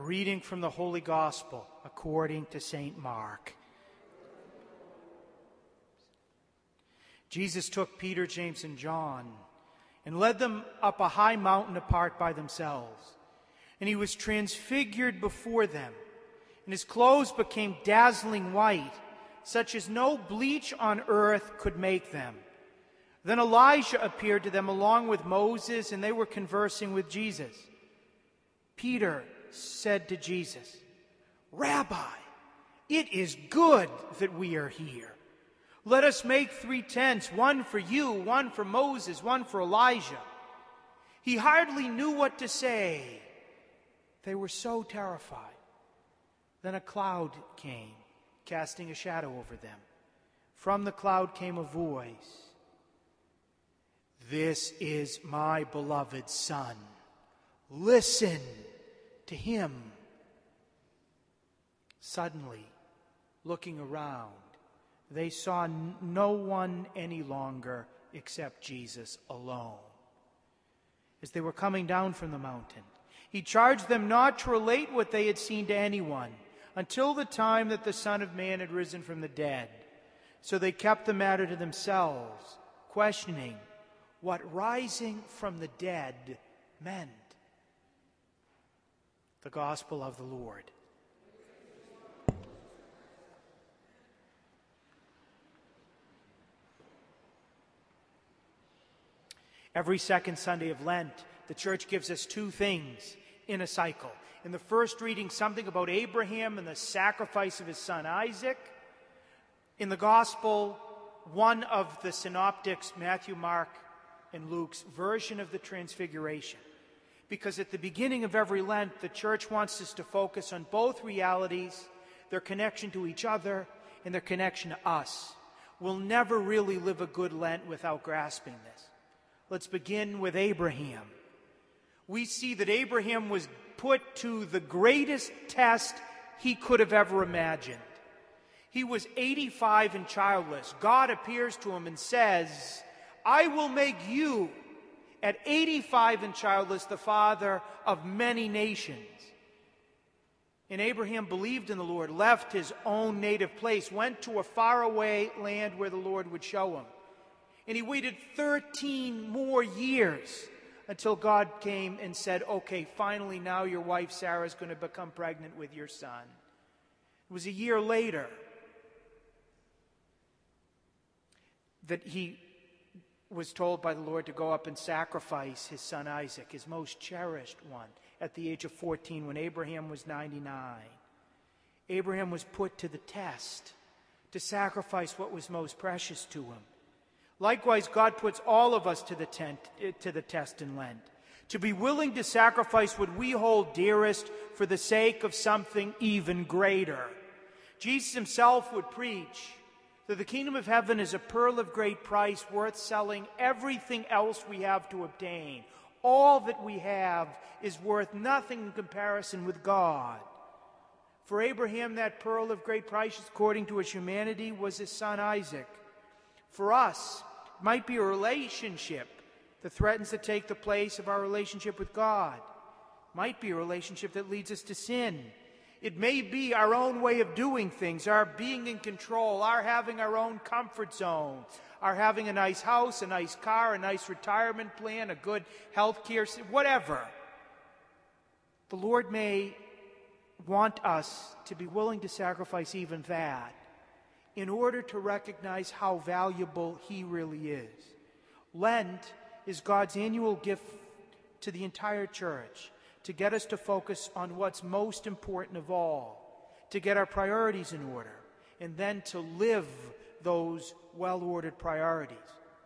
A reading from the Holy Gospel according to St. Mark. Jesus took Peter, James, and John and led them up a high mountain apart by themselves. And he was transfigured before them, and his clothes became dazzling white, such as no bleach on earth could make them. Then Elijah appeared to them along with Moses, and they were conversing with Jesus. Peter said to Jesus, "Rabbi, it is good that we are here. Let us make 3 tents, one for you, one for Moses, one for Elijah." He hardly knew what to say. They were so terrified. Then a cloud came, casting a shadow over them. From the cloud came a voice. "This is my beloved Son. Listen to him." Suddenly, looking around, they saw no one any longer except Jesus alone. As they were coming down from the mountain, he charged them not to relate what they had seen to anyone until the time that the Son of Man had risen from the dead. So they kept the matter to themselves, questioning what rising from the dead meant. The Gospel of the Lord. Every second Sunday of Lent, the Church gives us 2 things in a cycle. In the first reading, something about Abraham and the sacrifice of his son Isaac. In the Gospel, one of the synoptics, Matthew, Mark, and Luke's version of the Transfiguration. Because at the beginning of every Lent, the Church wants us to focus on both realities, their connection to each other, and their connection to us. We'll never really live a good Lent without grasping this. Let's begin with Abraham. We see that Abraham was put to the greatest test he could have ever imagined. He was 85 and childless. God appears to him and says, "I will make you, at 85 and childless, the father of many nations." And Abraham believed in the Lord, left his own native place, went to a faraway land where the Lord would show him. And he waited 13 more years until God came and said, "Okay, finally now your wife Sarah is going to become pregnant with your son." It was a year later that he was told by the Lord to go up and sacrifice his son Isaac, his most cherished one, at the age of 14 when Abraham was 99. Abraham was put to the test to sacrifice what was most precious to him. Likewise, God puts all of us to the test in Lent, to be willing to sacrifice what we hold dearest for the sake of something even greater. Jesus himself would preach that the kingdom of heaven is a pearl of great price, worth selling everything else we have to obtain. All that we have is worth nothing in comparison with God. For Abraham, that pearl of great price, according to his humanity, was his son Isaac. For us, it might be a relationship that threatens to take the place of our relationship with God. It might be a relationship that leads us to sin. It may be our own way of doing things, our being in control, our having our own comfort zone, our having a nice house, a nice car, a nice retirement plan, a good health care, whatever. The Lord may want us to be willing to sacrifice even that in order to recognize how valuable he really is. Lent is God's annual gift to the entire church to get us to focus on what's most important of all, to get our priorities in order, and then to live those well-ordered priorities.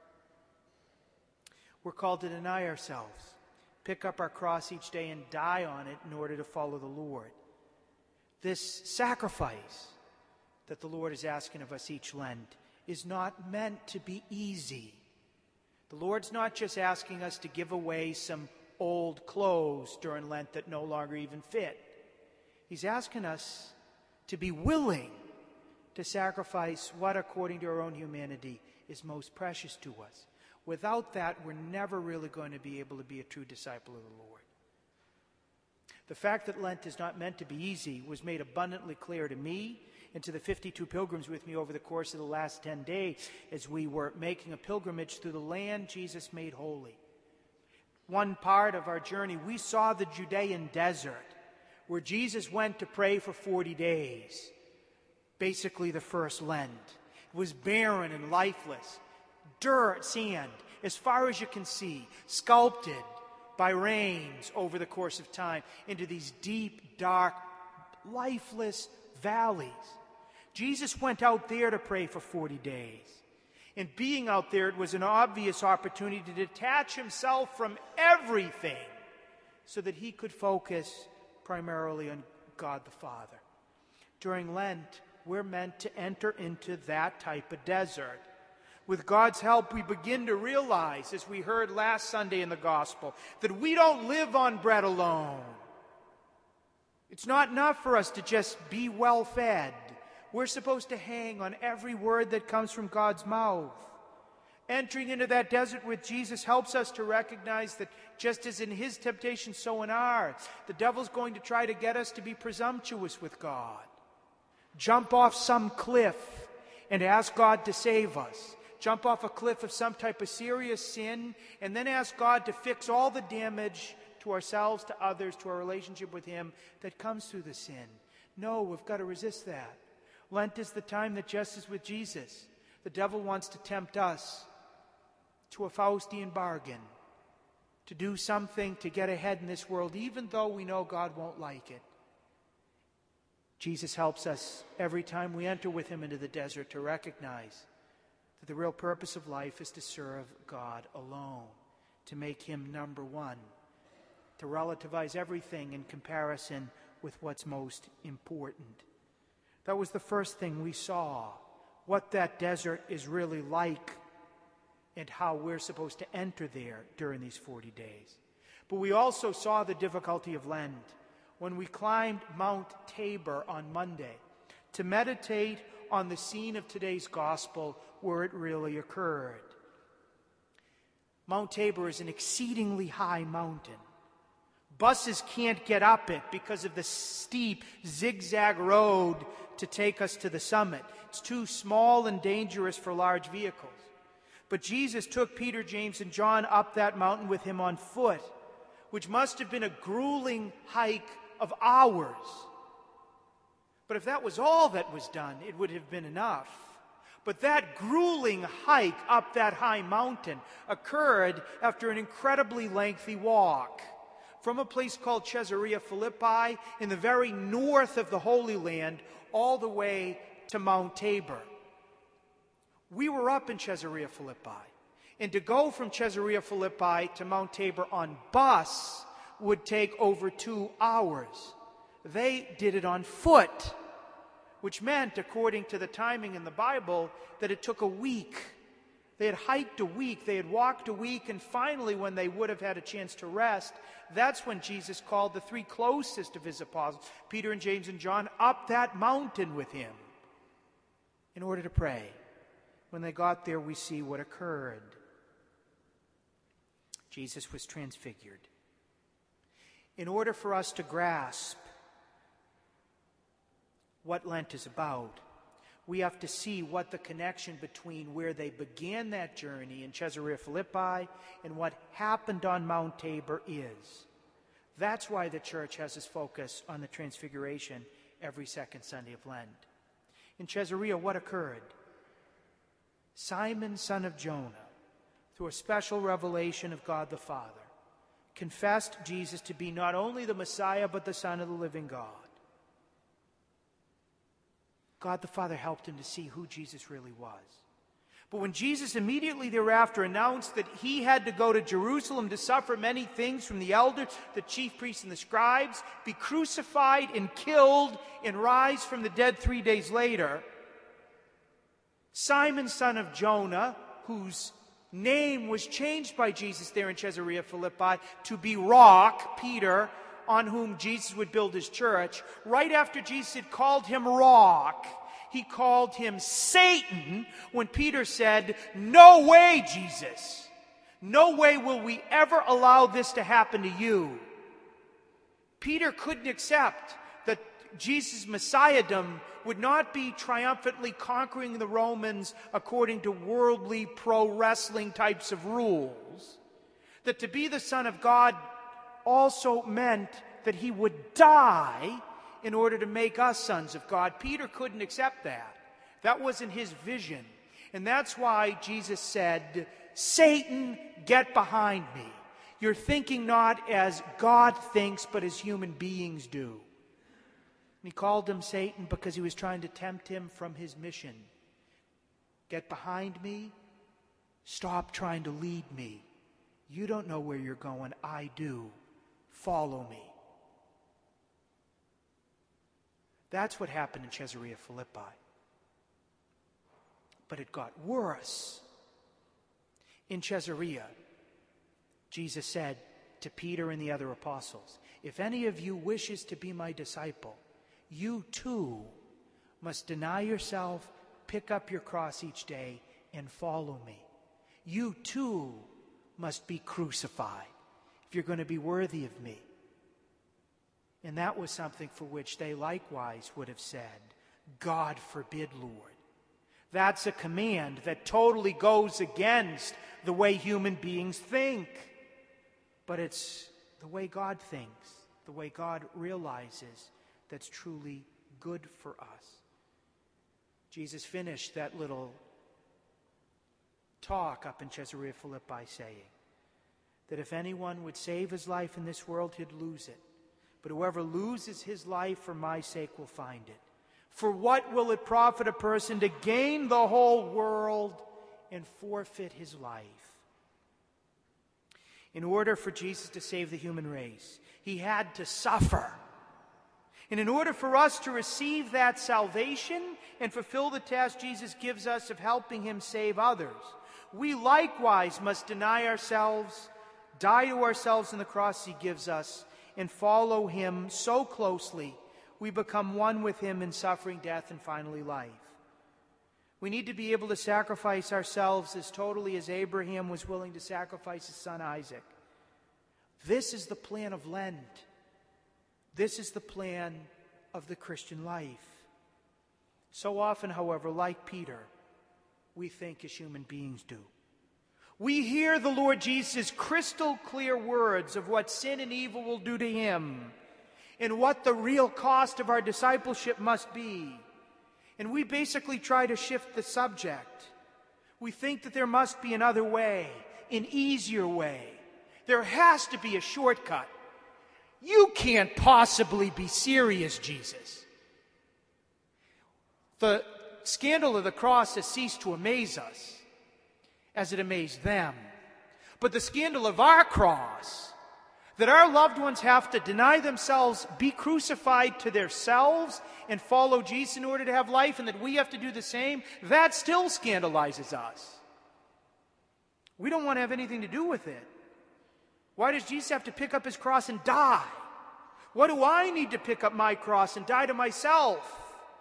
We're called to deny ourselves, pick up our cross each day and die on it in order to follow the Lord. This sacrifice that the Lord is asking of us each Lent is not meant to be easy. The Lord's not just asking us to give away some old clothes during Lent that no longer even fit. He's asking us to be willing to sacrifice what, according to our own humanity, is most precious to us. Without that, we're never really going to be able to be a true disciple of the Lord. The fact that Lent is not meant to be easy was made abundantly clear to me and to the 52 pilgrims with me over the course of the last 10 days as we were making a pilgrimage through the land Jesus made holy. One part of our journey, we saw the Judean desert, where Jesus went to pray for 40 days, basically the first Lent. It was barren and lifeless, dirt, sand, as far as you can see, sculpted by rains over the course of time into these deep, dark, lifeless valleys. Jesus went out there to pray for 40 days. And being out there, it was an obvious opportunity to detach himself from everything so that he could focus primarily on God the Father. During Lent, we're meant to enter into that type of desert. With God's help, we begin to realize, as we heard last Sunday in the gospel, that we don't live on bread alone. It's not enough for us to just be well fed. We're supposed to hang on every word that comes from God's mouth. Entering into that desert with Jesus helps us to recognize that just as in his temptation, so in ours, the devil's going to try to get us to be presumptuous with God. Jump off some cliff and ask God to save us. Jump off a cliff of some type of serious sin and then ask God to fix all the damage to ourselves, to others, to our relationship with him that comes through the sin. No, we've got to resist that. Lent is the time that, just as with Jesus, the devil wants to tempt us to a Faustian bargain, to do something to get ahead in this world, even though we know God won't like it. Jesus helps us every time we enter with him into the desert to recognize that the real purpose of life is to serve God alone, to make him number one, to relativize everything in comparison with what's most important. That was the first thing we saw, what that desert is really like and how we're supposed to enter there during these 40 days. But we also saw the difficulty of Lent when we climbed Mount Tabor on Monday to meditate on the scene of today's gospel where it really occurred. Mount Tabor is an exceedingly high mountain. Buses can't get up it because of the steep zigzag road to take us to the summit. It's too small and dangerous for large vehicles. But Jesus took Peter, James, and John up that mountain with him on foot, which must have been a grueling hike of hours. But if that was all that was done, it would have been enough. But that grueling hike up that high mountain occurred after an incredibly lengthy walk from a place called Caesarea Philippi in the very north of the Holy Land all the way to Mount Tabor. We were up in Caesarea Philippi, and to go from Caesarea Philippi to Mount Tabor on bus would take over 2 hours. They did it on foot, which meant, according to the timing in the Bible, that it took a week. They had hiked a week, they had walked a week, and finally, when they would have had a chance to rest, that's when Jesus called the 3 closest of his apostles, Peter and James and John, up that mountain with him in order to pray. When they got there, we see what occurred. Jesus was transfigured. In order for us to grasp what Lent is about, we have to see what the connection between where they began that journey in Caesarea Philippi and what happened on Mount Tabor is. That's why the church has its focus on the Transfiguration every second Sunday of Lent. In Caesarea, what occurred? Simon, son of Jonah, through a special revelation of God the Father, confessed Jesus to be not only the Messiah, but the Son of the living God. God the Father helped him to see who Jesus really was. But when Jesus immediately thereafter announced that he had to go to Jerusalem to suffer many things from the elders, the chief priests, and the scribes, be crucified and killed and rise from the dead 3 days later, Simon, son of Jonah, whose name was changed by Jesus there in Caesarea Philippi to be Rock, Peter, on whom Jesus would build his church, right after Jesus had called him Rock, he called him Satan when Peter said, "No way, Jesus. No way will we ever allow this to happen to you." Peter couldn't accept that Jesus' Messiahdom would not be triumphantly conquering the Romans according to worldly pro-wrestling types of rules. That to be the Son of God also meant that he would die in order to make us sons of God. Peter couldn't accept that. That wasn't his vision. And that's why Jesus said, Satan, get behind me. You're thinking not as God thinks, but as human beings do. And he called him Satan because he was trying to tempt him from his mission. Get behind me. Stop trying to lead me. You don't know where you're going. I do. Follow me. That's what happened in Caesarea Philippi. But it got worse. In Caesarea, Jesus said to Peter and the other apostles, if any of you wishes to be my disciple, you too must deny yourself, pick up your cross each day, and follow me. You too must be crucified if you're going to be worthy of me. And that was something for which they likewise would have said, God forbid, Lord. That's a command that totally goes against the way human beings think. But it's the way God thinks, the way God realizes that's truly good for us. Jesus finished that little talk up in Caesarea Philippi saying that if anyone would save his life in this world, he'd lose it. But whoever loses his life for my sake will find it. For what will it profit a person to gain the whole world and forfeit his life? In order for Jesus to save the human race, he had to suffer. And in order for us to receive that salvation and fulfill the task Jesus gives us of helping him save others, we likewise must deny ourselves, die to ourselves in the cross he gives us, and follow him so closely we become one with him in suffering, death, and finally life. We need to be able to sacrifice ourselves as totally as Abraham was willing to sacrifice his son Isaac. This is the plan of Lent. This is the plan of the Christian life. So often, however, like Peter, we think as human beings do. We hear the Lord Jesus' crystal clear words of what sin and evil will do to him and what the real cost of our discipleship must be. And we basically try to shift the subject. We think that there must be another way, an easier way. There has to be a shortcut. You can't possibly be serious, Jesus. The scandal of the cross has ceased to amaze us as it amazed them. But the scandal of our cross, that our loved ones have to deny themselves, be crucified to themselves, and follow Jesus in order to have life, and that we have to do the same, that still scandalizes us. We don't want to have anything to do with it. Why does Jesus have to pick up his cross and die? What do I need to pick up my cross and die to myself?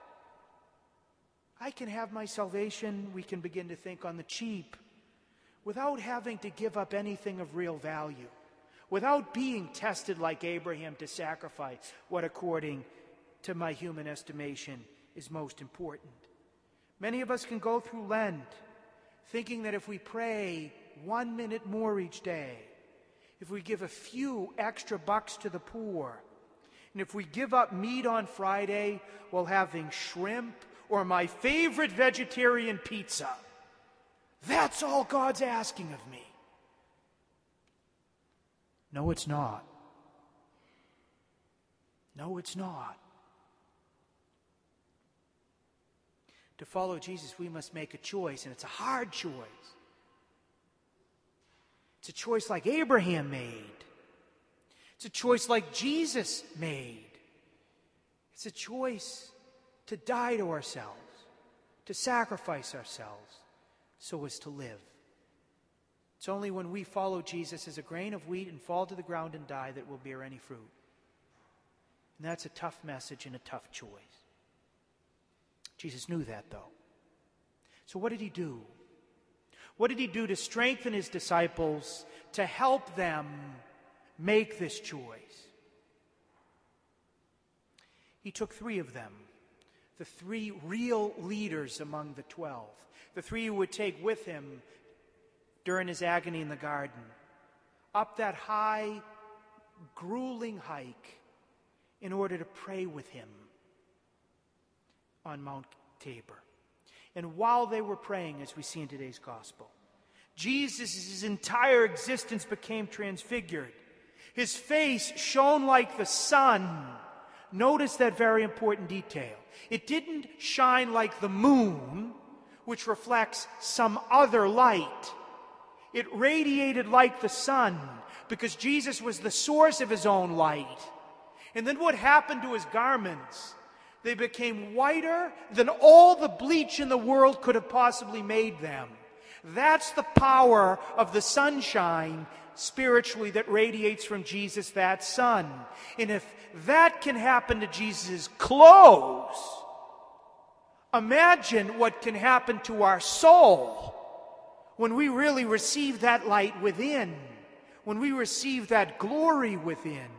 I can have my salvation, we can begin to think, on the cheap, without having to give up anything of real value, without being tested like Abraham to sacrifice what, according to my human estimation, is most important. Many of us can go through Lent thinking that if we pray 1 minute more each day, if we give a few extra bucks to the poor, and if we give up meat on Friday while having shrimp or my favorite vegetarian pizza, that's all God's asking of me. No, it's not. No, it's not. To follow Jesus, we must make a choice, and it's a hard choice. It's a choice like Abraham made. It's a choice like Jesus made. It's a choice to die to ourselves, to sacrifice ourselves, so as to live. It's only when we follow Jesus as a grain of wheat and fall to the ground and die that we'll bear any fruit. And that's a tough message and a tough choice. Jesus knew that, though. So what did he do? What did he do to strengthen his disciples, to help them make this choice? He took 3 of them, the 3 real leaders among the 12, the 3 who would take with him during his agony in the garden, up that high, grueling hike in order to pray with him on Mount Tabor. And while they were praying, as we see in today's gospel, Jesus' entire existence became transfigured. His face shone like the sun. Notice that very important detail. It didn't shine like the moon, which reflects some other light. It radiated like the sun because Jesus was the source of his own light. And then what happened to his garments? They became whiter than all the bleach in the world could have possibly made them. That's the power of the sunshine spiritually that radiates from Jesus, that sun. And if that can happen to Jesus' clothes, imagine what can happen to our soul when we really receive that light within, when we receive that glory within.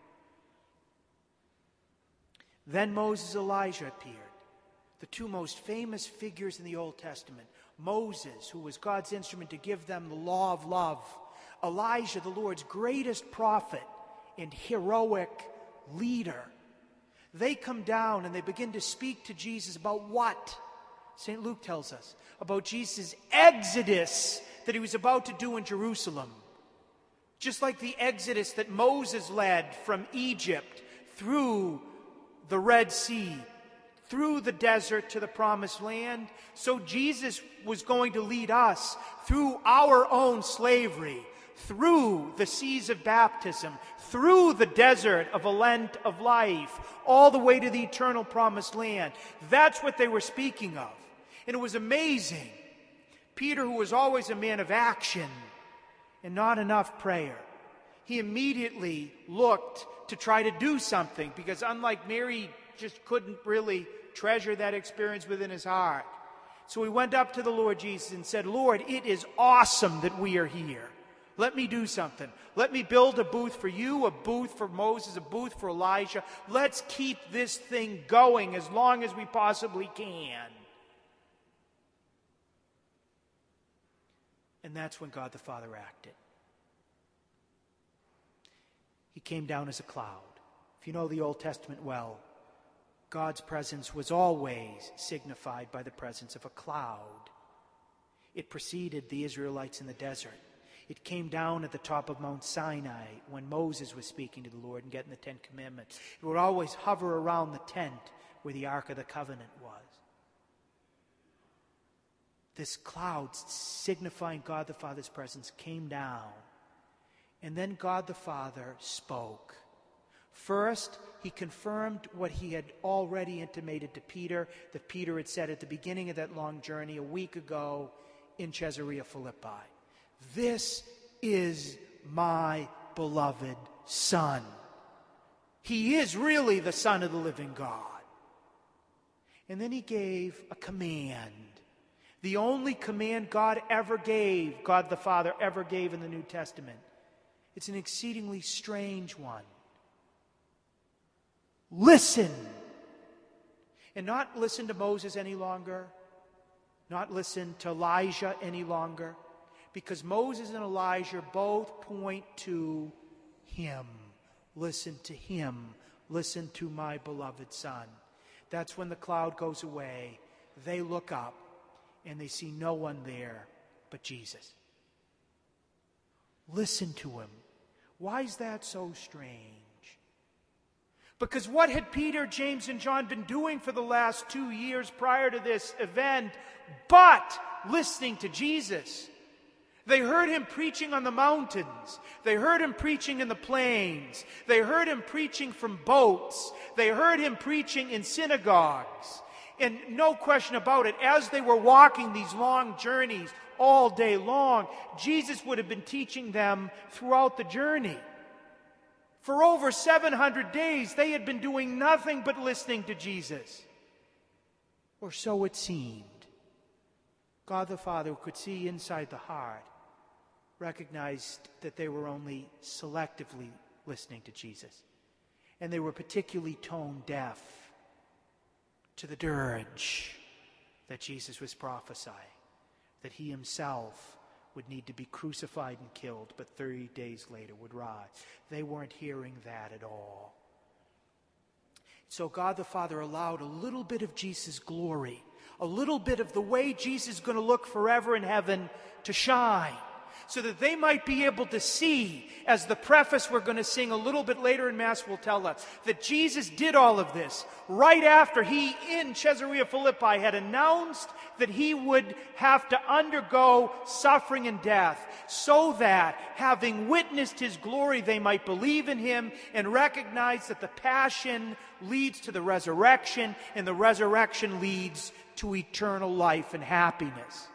Then Moses and Elijah appeared, the 2 most famous figures in the Old Testament. Moses, who was God's instrument to give them the law of love. Elijah, the Lord's greatest prophet and heroic leader. They come down and they begin to speak to Jesus about what? St. Luke tells us about Jesus' exodus that he was about to do in Jerusalem. Just like the exodus that Moses led from Egypt through the Red Sea, through the desert to the promised land, so Jesus was going to lead us through our own slavery, through the seas of baptism, through the desert of a Lent of life, all the way to the eternal promised land. That's what they were speaking of. And it was amazing. Peter, who was always a man of action and not enough prayer, he immediately looked to try to do something, because unlike Mary, just couldn't really treasure that experience within his heart. So he went up to the Lord Jesus and said, Lord, it is awesome that we are here. Let me do something. Let me build a booth for you, a booth for Moses, a booth for Elijah. Let's keep this thing going as long as we possibly can. And that's when God the Father acted. He came down as a cloud. If you know the Old Testament well, God's presence was always signified by the presence of a cloud. It preceded the Israelites in the desert. It came down at the top of Mount Sinai when Moses was speaking to the Lord and getting the 10 Commandments. It would always hover around the tent where the Ark of the Covenant was. This cloud signifying God the Father's presence came down. And then God the Father spoke. First, he confirmed what he had already intimated to Peter, that Peter had said at the beginning of that long journey a week ago in Caesarea Philippi. This is my beloved Son. He is really the Son of the living God. And then he gave a command. The only command God ever gave, God the Father ever gave in the New Testament. It's an exceedingly strange one. Listen. And not listen to Moses any longer. Not listen to Elijah any longer. Because Moses and Elijah both point to him. Listen to him. Listen to my beloved Son. That's when the cloud goes away. They look up and they see no one there but Jesus. Listen to him. Why is that so strange? Because what had Peter, James, and John been doing for the last 2 years prior to this event but listening to Jesus? They heard him preaching on the mountains. They heard him preaching in the plains. They heard him preaching from boats. They heard him preaching in synagogues. And no question about it, as they were walking these long journeys all day long, Jesus would have been teaching them throughout the journey. For over 700 days, they had been doing nothing but listening to Jesus. Or so it seemed. God the Father, who could see inside the heart, recognized that they were only selectively listening to Jesus. And they were particularly tone deaf. to the dirge that Jesus was prophesying, that he himself would need to be crucified and killed, but 3 days later would rise. They weren't hearing that at all. So God the Father allowed a little bit of Jesus' glory, a little bit of the way Jesus is going to look forever in heaven to shine, so that they might be able to see, as the preface we're going to sing a little bit later in Mass will tell us, that Jesus did all of this right after he, in Caesarea Philippi, had announced that he would have to undergo suffering and death, so that, having witnessed his glory, they might believe in him and recognize that the passion leads to the resurrection, and the resurrection leads to eternal life and happiness.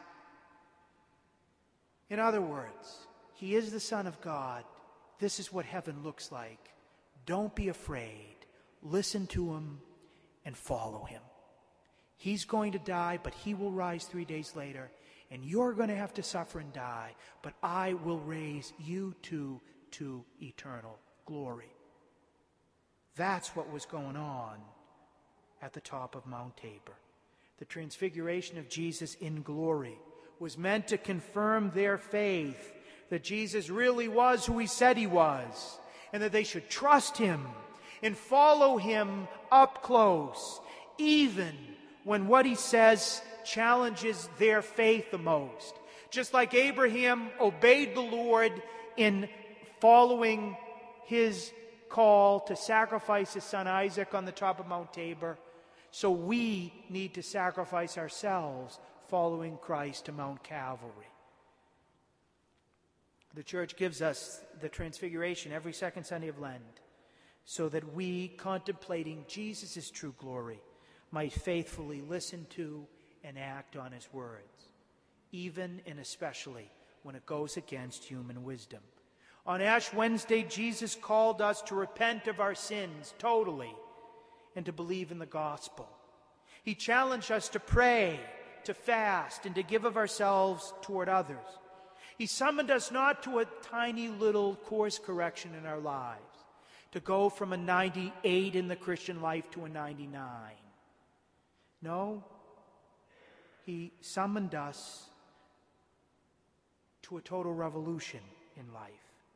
In other words, he is the Son of God. This is what heaven looks like. Don't be afraid. Listen to him and follow him. He's going to die, but he will rise 3 days later, and you're going to have to suffer and die, but I will raise you to eternal glory. That's what was going on at the top of Mount Tabor. The transfiguration of Jesus in glory was meant to confirm their faith that Jesus really was who he said he was, and that they should trust him and follow him up close, even when what he says challenges their faith the most. Just like Abraham obeyed the Lord in following his call to sacrifice his son Isaac on the top of Mount Tabor, so we need to sacrifice ourselves following Christ to Mount Calvary. The church gives us the Transfiguration every second Sunday of Lent, so that we, contemplating Jesus' true glory, might faithfully listen to and act on his words, even and especially when it goes against human wisdom. On Ash Wednesday, Jesus called us to repent of our sins totally and to believe in the gospel. He challenged us to pray, to fast, and to give of ourselves toward others. He summoned us not to a tiny little course correction in our lives, to go from a 98 in the Christian life to a 99. No, he summoned us to a total revolution in life,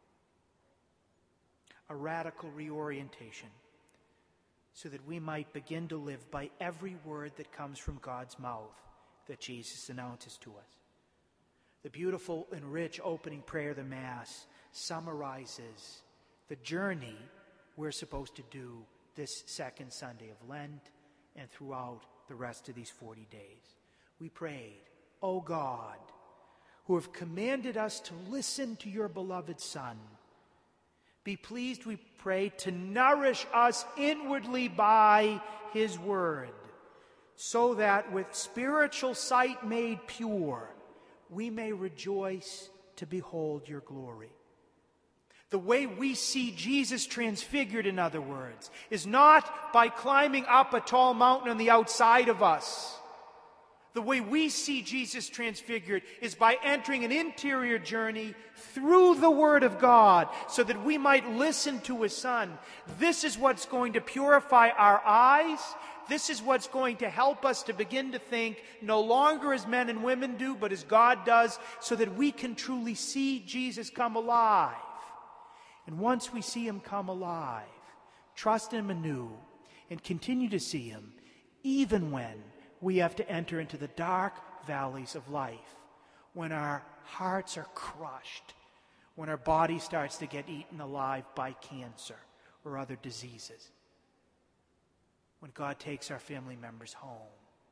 a radical reorientation, so that we might begin to live by every word that comes from God's mouth that Jesus announces to us. The beautiful and rich opening prayer of the Mass summarizes the journey we're supposed to do this second Sunday of Lent and throughout the rest of these 40 days. We prayed, O God, who have commanded us to listen to your beloved Son, be pleased, we pray, to nourish us inwardly by his word, so that with spiritual sight made pure, we may rejoice to behold your glory. The way we see Jesus transfigured, in other words, is not by climbing up a tall mountain on the outside of us. The way we see Jesus transfigured is by entering an interior journey through the Word of God, so that we might listen to his Son. This is what's going to purify our eyes. This is what's going to help us to begin to think no longer as men and women do, but as God does, so that we can truly see Jesus come alive. And once we see him come alive, trust him anew and continue to see him, even when we have to enter into the dark valleys of life, when our hearts are crushed, when our body starts to get eaten alive by cancer or other diseases, when God takes our family members home.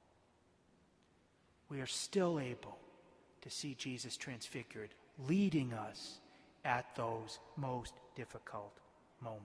We are still able to see Jesus transfigured, leading us at those most difficult moments.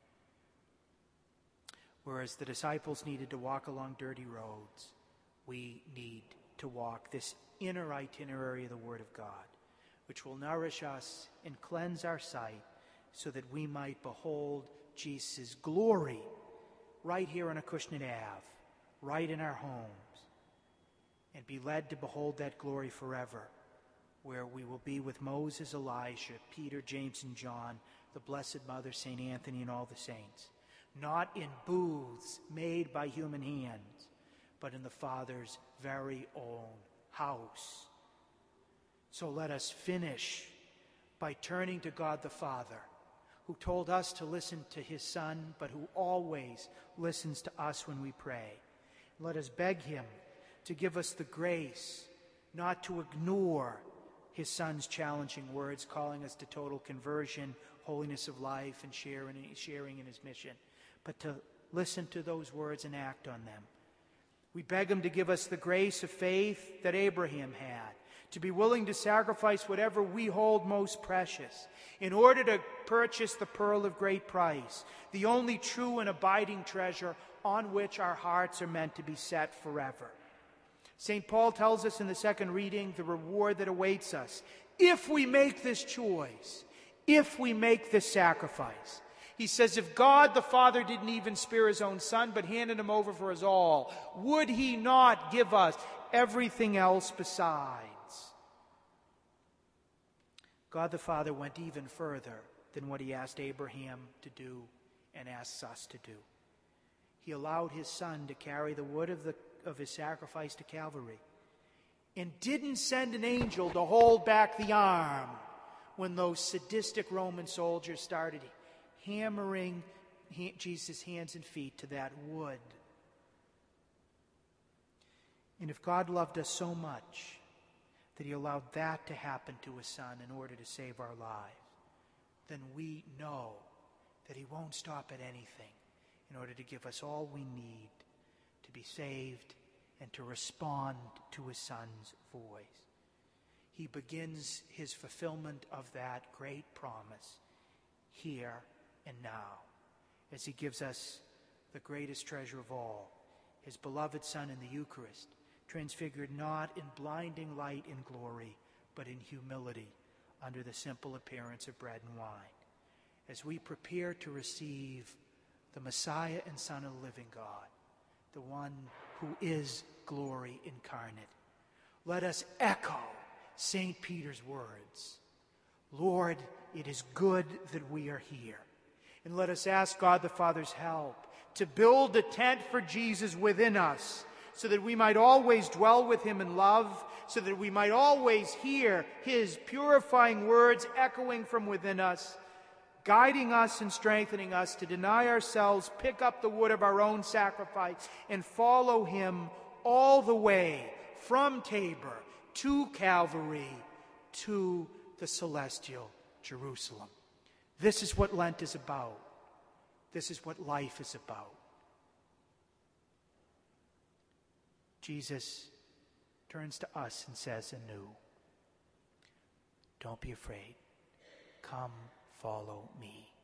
Whereas the disciples needed to walk along dirty roads, we need to walk this inner itinerary of the Word of God, which will nourish us and cleanse our sight, so that we might behold Jesus' glory right here on Acushnet Ave, right in our homes, and be led to behold that glory forever, where we will be with Moses, Elijah, Peter, James, and John, the Blessed Mother, St. Anthony, and all the saints, not in booths made by human hands, but in the Father's very own house. So let us finish by turning to God the Father, who told us to listen to his Son, but who always listens to us when we pray. Let us beg him to give us the grace not to ignore his Son's challenging words, calling us to total conversion, holiness of life, and sharing in his mission, but to listen to those words and act on them. We beg him to give us the grace of faith that Abraham had, to be willing to sacrifice whatever we hold most precious in order to purchase the pearl of great price, the only true and abiding treasure on which our hearts are meant to be set forever. St. Paul tells us in the second reading the reward that awaits us if we make this choice, if we make this sacrifice. He says, if God the Father didn't even spare his own Son, but handed him over for us all, would he not give us everything else besides? God the Father went even further than what he asked Abraham to do and asks us to do. He allowed his Son to carry the wood of his sacrifice to Calvary, and didn't send an angel to hold back the arm when those sadistic Roman soldiers started hammering Jesus' hands and feet to that wood. And if God loved us so much that he allowed that to happen to his Son in order to save our lives, then we know that he won't stop at anything in order to give us all we need to be saved and to respond to his Son's voice. He begins his fulfillment of that great promise here and now, as he gives us the greatest treasure of all, his beloved Son in the Eucharist, transfigured not in blinding light and glory, but in humility under the simple appearance of bread and wine. As we prepare to receive the Messiah and Son of the living God, the one who is glory incarnate, let us echo St. Peter's words, Lord, it is good that we are here. And let us ask God the Father's help to build a tent for Jesus within us, so that we might always dwell with him in love, so that we might always hear his purifying words echoing from within us, guiding us and strengthening us to deny ourselves, pick up the wood of our own sacrifice, and follow him all the way from Tabor to Calvary to the celestial Jerusalem. This is what Lent is about. This is what life is about. Jesus turns to us and says anew, don't be afraid. Come, follow me.